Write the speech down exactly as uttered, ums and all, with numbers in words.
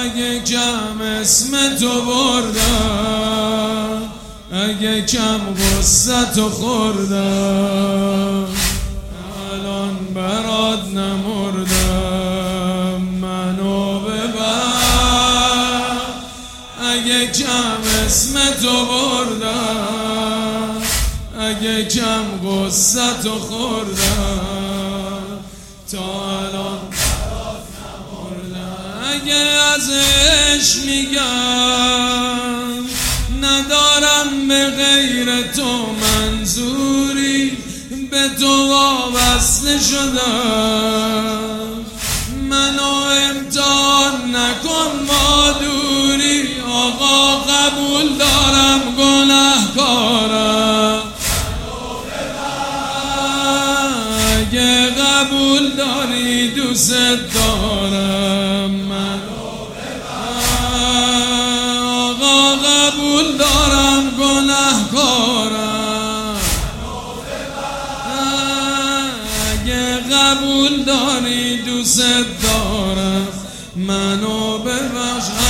اگه کم اسم تو بردم، اگه کم غصتو خوردم، الان برات نمردم، منو ببر. اگه کم اسم تو بردم، اگه کم غصتو خوردم، تا الان برات نمردم. اگه از عشق میگم ندارم به غیر تو منظوری، به تو وابسته شدم، منو امتحان نکن با دوری. آقا قبول دارم گناهکارم، اگه قبول داری دوست دارم، منو آقا قبول دارم گناهکارم، اگه قبول داری دوست دارم، منو ببخش.